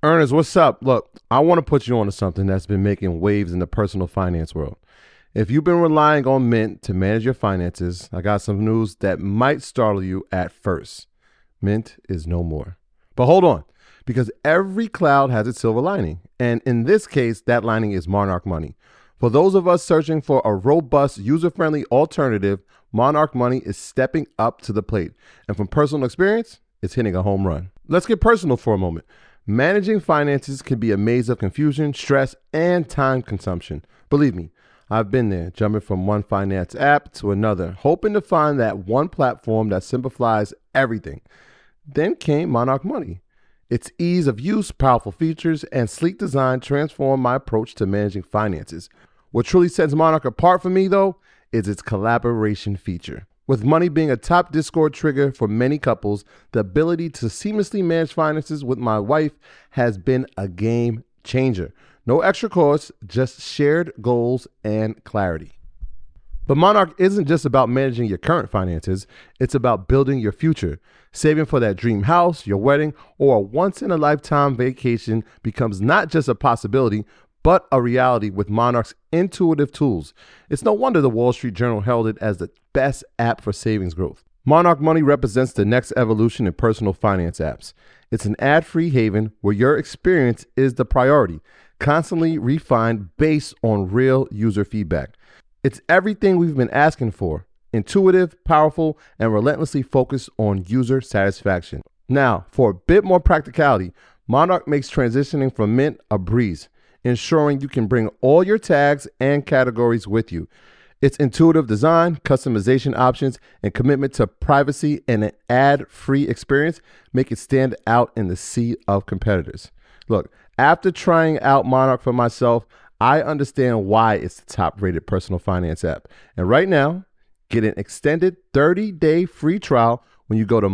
Ernest, what's up? Look, I want to put you on to something that's been making waves in the personal finance world. If you've been relying on Mint to manage your finances, I got some news that might startle you at first. Mint is no more. But hold on, because every cloud has its silver lining. And in this case, that lining is Monarch Money. For those of us searching for a robust, user-friendly alternative, Monarch Money is stepping up to the plate. And from personal experience, it's hitting a home run. Let's get personal for a moment. Managing finances can be a maze of confusion, stress, and time consumption. Believe me, I've been there, jumping from one finance app to another, hoping to find that one platform that simplifies everything. Then came Monarch Money. Its ease of use, powerful features, and sleek design transformed my approach to managing finances. What truly sets Monarch apart for me, though, is its collaboration feature. With money being a top Discord trigger for many couples, the ability to seamlessly manage finances with my wife has been a game changer. No extra costs, just shared goals and clarity. But Monarch isn't just about managing your current finances, it's about building your future. Saving for that dream house, your wedding, or a once-in-a-lifetime vacation becomes not just a possibility, but a reality with Monarch's intuitive tools. It's no wonder the Wall Street Journal held it as the best app for savings growth. Monarch Money represents the next evolution in personal finance apps. It's an ad-free haven where your experience is the priority, constantly refined based on real user feedback. It's everything we've been asking for: intuitive, powerful, and relentlessly focused on user satisfaction. Now, for a bit more practicality, Monarch makes transitioning from Mint a breeze, ensuring you can bring all your tags and categories with you. Its intuitive design, customization options, and commitment to privacy and an ad-free experience make it stand out in the sea of competitors. Look, after trying out Monarch for myself, I understand why it's the top-rated personal finance app. And right now, get an extended 30-day free trial when you go to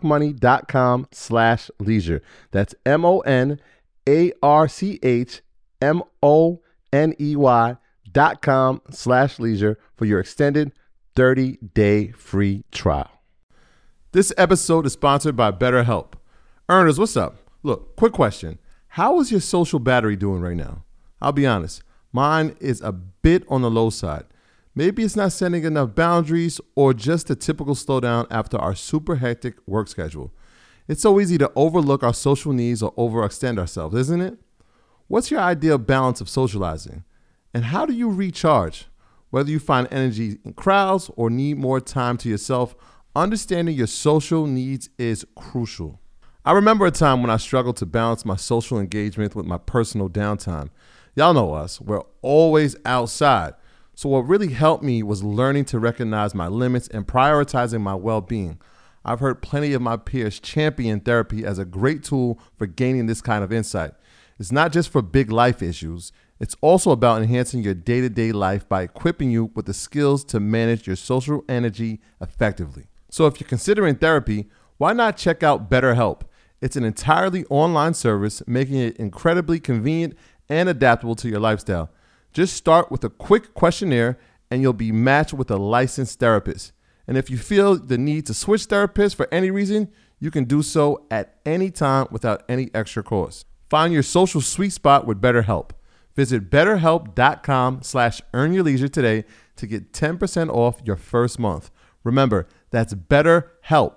monarchmoney.com/leisure. That's MONARCHMONEY.com/leisure for your extended 30-day free trial. This episode is sponsored by BetterHelp. Ernest, what's up? Look, quick question. How is your social battery doing right now? I'll be honest, mine is a bit on the low side. Maybe it's not setting enough boundaries or just a typical slowdown after our super hectic work schedule. It's so easy to overlook our social needs or overextend ourselves, isn't it? What's your ideal balance of socializing? And how do you recharge? Whether you find energy in crowds or need more time to yourself, understanding your social needs is crucial. I remember a time when I struggled to balance my social engagement with my personal downtime. Y'all know us, we're always outside. So what really helped me was learning to recognize my limits and prioritizing my well-being. I've heard plenty of my peers champion therapy as a great tool for gaining this kind of insight. It's not just for big life issues. It's also about enhancing your day-to-day life by equipping you with the skills to manage your social energy effectively. So if you're considering therapy, why not check out BetterHelp? It's an entirely online service, making it incredibly convenient and adaptable to your lifestyle. Just start with a quick questionnaire and you'll be matched with a licensed therapist. And if you feel the need to switch therapists for any reason, you can do so at any time without any extra cost. Find your social sweet spot with BetterHelp. Visit betterhelp.com/earnyourleisure today to get 10% off your first month. Remember, that's BetterHelp,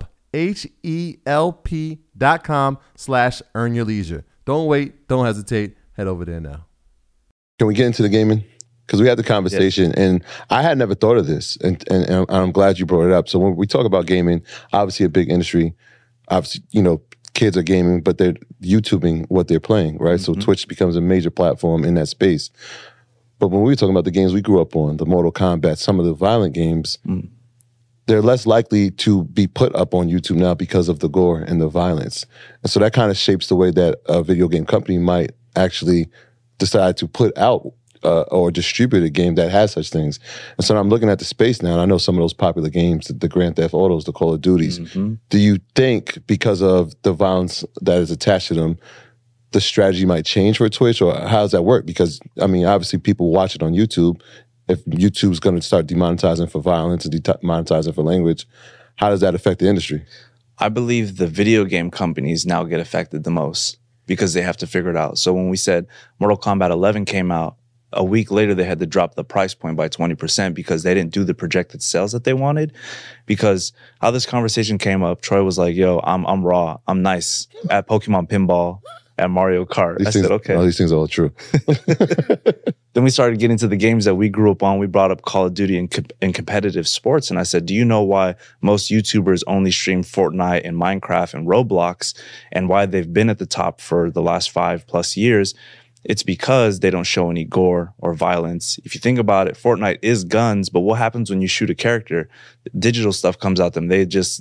HELP.com/earnyourleisure. Don't wait, don't hesitate, head over there now. Can we get into the gaming? Because we had the conversation, and I had never thought of this, and I'm glad you brought it up. So when we talk about gaming, obviously a big industry, obviously, kids are gaming, but they're YouTubing what they're playing, right? Mm-hmm. So Twitch becomes a major platform in that space. But when we were talking about the games we grew up on, the Mortal Kombat, some of the violent games, they're less likely to be put up on YouTube now because of the gore and the violence. And so that kind of shapes the way that a video game company might actually decide to put out or distribute a game that has such things. And so I'm looking at the space now, and I know some of those popular games, the Grand Theft Autos, the Call of Duties. Mm-hmm. Do you think because of the violence that is attached to them, the strategy might change for Twitch, or how does that work? Because, obviously people watch it on YouTube. If YouTube's going to start demonetizing for violence and demonetizing for language, how does that affect the industry? I believe the video game companies now get affected the most. because they have to figure it out. So when we said Mortal Kombat 11 came out, a week later they had to drop the price point by 20% because they didn't do the projected sales that they wanted. Because how this conversation came up, Troy was like, yo, I'm raw. I'm nice at Pokemon Pinball, at Mario Kart. I said, okay. All these things are all true. Then we started getting to the games that we grew up on. We brought up Call of Duty and competitive sports. And I said, do you know why most YouTubers only stream Fortnite and Minecraft and Roblox, and why they've been at the top for the last 5+ years? It's because they don't show any gore or violence. If you think about it, Fortnite is guns, but what happens when you shoot a character? Digital stuff comes out them.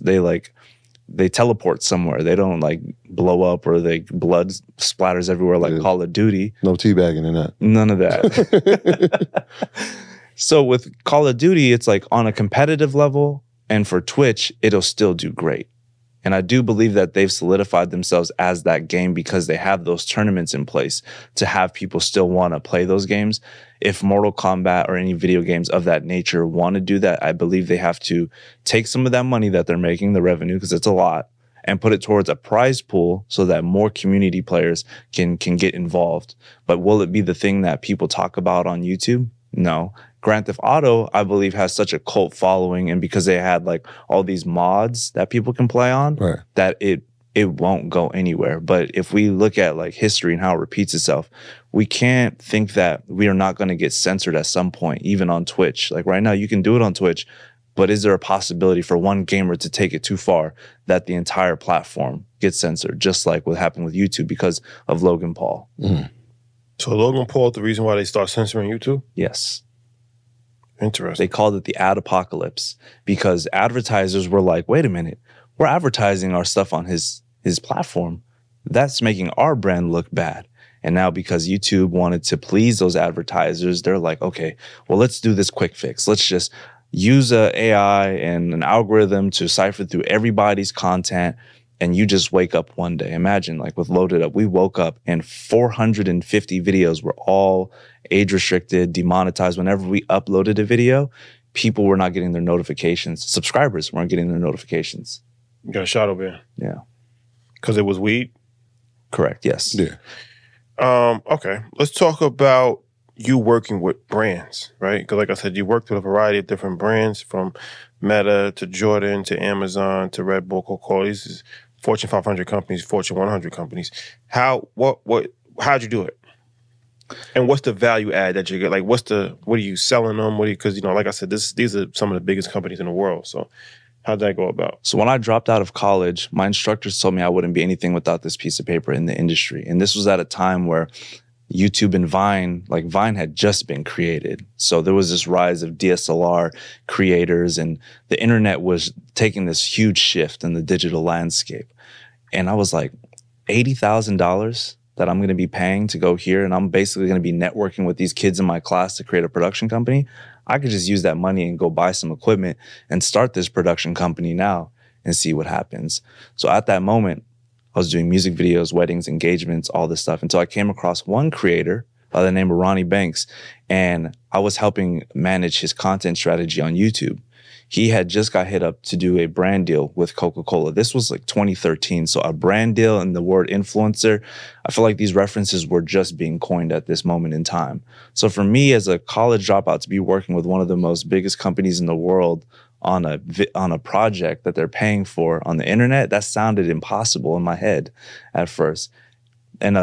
They teleport somewhere. They don't like blow up or blood splatters everywhere like Call of Duty. No teabagging in that. None of that. So with Call of Duty, it's like on a competitive level, and for Twitch, it'll still do great. And I do believe that they've solidified themselves as that game because they have those tournaments in place to have people still want to play those games. If Mortal Kombat or any video games of that nature want to do that, I believe they have to take some of that money that they're making, the revenue, because it's a lot, and put it towards a prize pool so that more community players can get involved. But will it be the thing that people talk about on YouTube? No. Grand Theft Auto, I believe, has such a cult following, and because they had like all these mods that people can play on, right, that it won't go anywhere. But if we look at like history and how it repeats itself, we can't think that we are not going to get censored at some point, even on Twitch. Like right now, you can do it on Twitch, but is there a possibility for one gamer to take it too far that the entire platform gets censored, just like what happened with YouTube because of Logan Paul? Mm. So Logan Paul, the reason why they start censoring YouTube? Yes. Interesting. They called it the ad apocalypse because advertisers were like, wait a minute, we're advertising our stuff on his platform. That's making our brand look bad. And now because YouTube wanted to please those advertisers, they're like, okay, well, let's do this quick fix. Let's just use a AI and an algorithm to cipher through everybody's content. And you just wake up one day. Imagine like with Loaded Up, we woke up and 450 videos were all age restricted, demonetized. Whenever we uploaded a video, people were not getting their notifications. Subscribers weren't getting their notifications. You got a shadow ban. Yeah. Because it was weed? Correct, yes. Yeah. Okay. Let's talk about you working with brands, right? Because like I said, you worked with a variety of different brands, from Meta to Jordan to Amazon to Red Bull, Coca-Cola. These is Fortune 500 companies, Fortune 100 companies. How'd you do it? And what's the value add that you get? Like, what are you selling them? Because, like I said, these are some of the biggest companies in the world. So how'd that go about? So when I dropped out of college, my instructors told me I wouldn't be anything without this piece of paper in the industry. And this was at a time where YouTube and Vine had just been created. So there was this rise of DSLR creators, and the internet was taking this huge shift in the digital landscape. And I was like, $80,000 that I'm going to be paying to go here, and I'm basically going to be networking with these kids in my class to create a production company. I could just use that money and go buy some equipment and start this production company now and see what happens. So at that moment, I was doing music videos, weddings, engagements, all this stuff, until I came across one creator by the name of Ronnie Banks, and I was helping manage his content strategy on YouTube. He had just got hit up to do a brand deal with Coca-Cola. This was like 2013. So a brand deal and the word influencer, I feel like these references were just being coined at this moment in time. So for me as a college dropout to be working with one of the most biggest companies in the world on a project that they're paying for on the internet, that sounded impossible in my head at first. And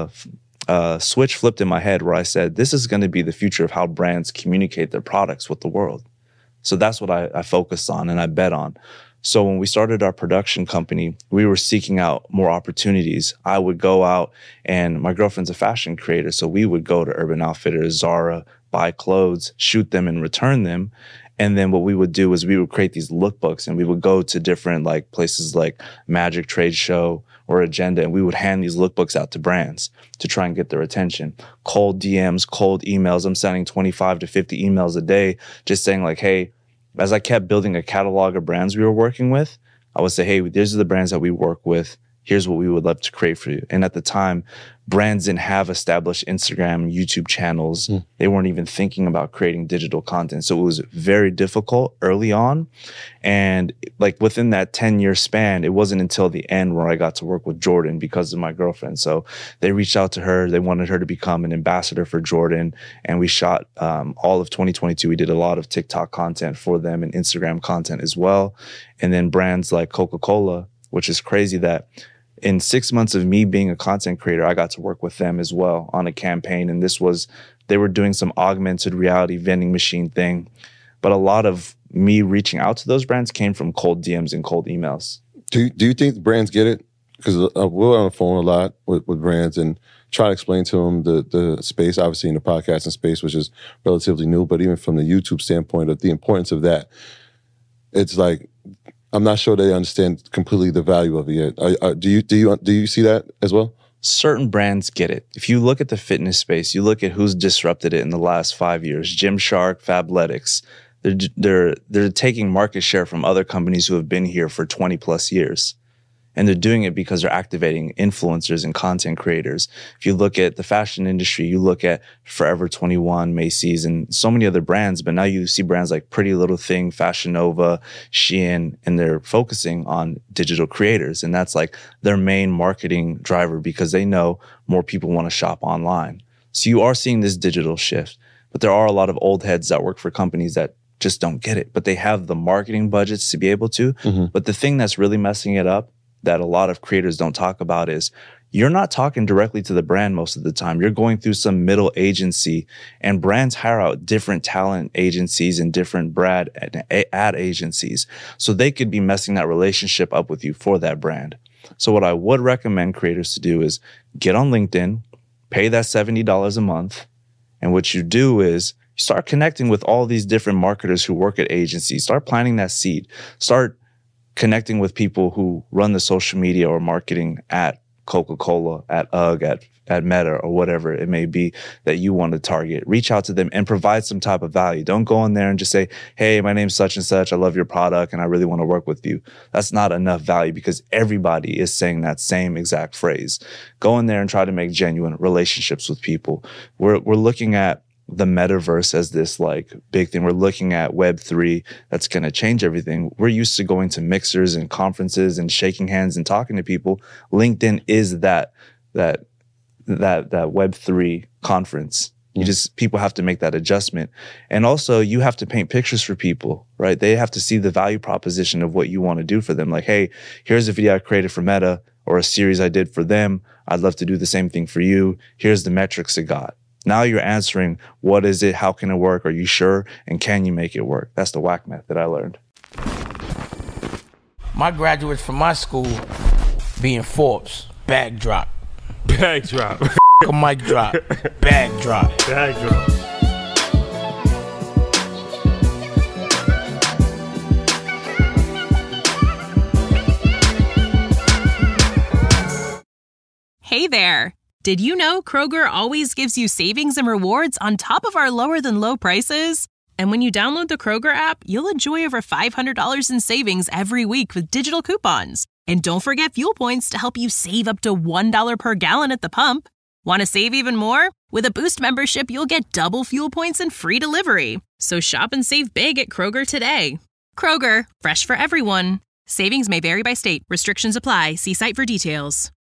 a switch flipped in my head where I said, this is going to be the future of how brands communicate their products with the world. So that's what I focused on and I bet on. So when we started our production company, we were seeking out more opportunities. I would go out, and my girlfriend's a fashion creator, so we would go to Urban Outfitters, Zara, buy clothes, shoot them and return them. And then what we would do is we would create these lookbooks, and we would go to different like places like Magic Trade Show or Agenda, and we would hand these lookbooks out to brands to try and get their attention. Cold DMs, cold emails. I'm sending 25 to 50 emails a day, just saying like, hey, as I kept building a catalog of brands we were working with, I would say, hey, these are the brands that we work with. here's what we would love to create for you. And at the time, brands didn't have established Instagram, YouTube channels. They weren't even thinking about creating digital content. So it was very difficult early on. And like within that 10-year span, it wasn't until the end where I got to work with Jordan because of my girlfriend. So they reached out to her. They wanted her to become an ambassador for Jordan. And we shot all of 2022. We did a lot of TikTok content for them and Instagram content as well. And then brands like Coca-Cola, which is crazy that in 6 months of me being a content creator, I got to work with them as well on a campaign. And they were doing some augmented reality vending machine thing. But a lot of me reaching out to those brands came from cold DMs and cold emails. Do you think brands get it? Because we're on the phone a lot with brands and try to explain to them the space, obviously in the podcasting space, which is relatively new, but even from the YouTube standpoint of the importance of that, it's like, I'm not sure they understand completely the value of it yet. Do you see that as well? Certain brands get it. If you look at the fitness space, you look at who's disrupted it in the last 5 years, Gymshark, Fabletics. They're taking market share from other companies who have been here for 20 plus years. And they're doing it because they're activating influencers and content creators. If you look at the fashion industry, you look at Forever 21, Macy's, and so many other brands. But now you see brands like Pretty Little Thing, Fashion Nova, Shein, and they're focusing on digital creators. And that's like their main marketing driver because they know more people want to shop online. So you are seeing this digital shift. But there are a lot of old heads that work for companies that just don't get it. But they have the marketing budgets to be able to. But the thing that's really messing it up that a lot of creators don't talk about is you're not talking directly to the brand most of the time. You're going through some middle agency, and brands hire out different talent agencies and different ad agencies. So they could be messing that relationship up with you for that brand. So what I would recommend creators to do is get on LinkedIn, pay that $70 a month. And what you do is you start connecting with all these different marketers who work at agencies. Start planting that seed. Start connecting with people who run the social media or marketing at Coca-Cola, at UGG, at Meta, or whatever it may be that you want to target. Reach out to them and provide some type of value. Don't go in there and just say, hey, my name's such and such. I love your product and I really want to work with you. That's not enough value because everybody is saying that same exact phrase. Go in there and try to make genuine relationships with people. We're looking at the metaverse as this like big thing. We're looking at Web3 that's going to change everything. We're used to going to mixers and conferences and shaking hands and talking to people. LinkedIn is that Web3 conference. People have to make that adjustment. And also you have to paint pictures for people, right? They have to see the value proposition of what you want to do for them. Like, hey, here's a video I created for Meta or a series I did for them. I'd love to do the same thing for you. Here's the metrics it got. Now you're answering, what is it? How can it work? Are you sure? And can you make it work? That's the WAC method I learned. My graduates from my school being Forbes, bag drop. Bag drop. A mic drop. Bag drop. Bag drop. Hey there. Did you know Kroger always gives you savings and rewards on top of our lower than low prices? And when you download the Kroger app, you'll enjoy over $500 in savings every week with digital coupons. And don't forget fuel points to help you save up to $1 per gallon at the pump. Want to save even more? With a Boost membership, you'll get double fuel points and free delivery. So shop and save big at Kroger today. Kroger, fresh for everyone. Savings may vary by state. Restrictions apply. See site for details.